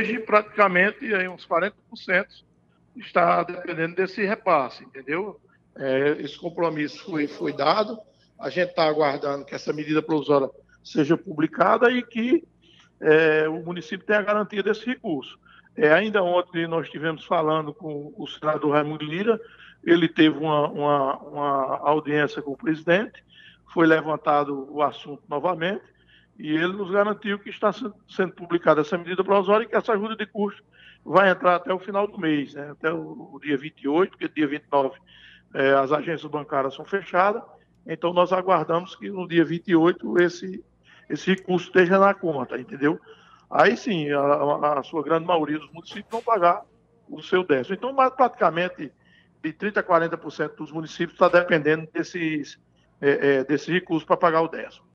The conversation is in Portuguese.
hoje, praticamente, aí uns 40% está dependendo desse repasse, entendeu? Esse compromisso foi dado, a gente está aguardando que essa medida provisória seja publicada e que o município tenha a garantia desse recurso. Ainda ontem nós estivemos falando com o senador Raimundo Lira, ele teve uma audiência com o presidente, foi levantado o assunto novamente, e ele nos garantiu que está sendo publicada essa medida provisória e que essa ajuda de custo vai entrar até o final do mês, né? Até o dia 28, porque dia 29 as agências bancárias são fechadas, então nós aguardamos que no dia 28 esse recurso esteja na conta, entendeu? Aí sim, a sua grande maioria dos municípios vão pagar o seu 10º. Então, praticamente de 30% a 40% dos municípios está dependendo desse recurso para pagar o 10º.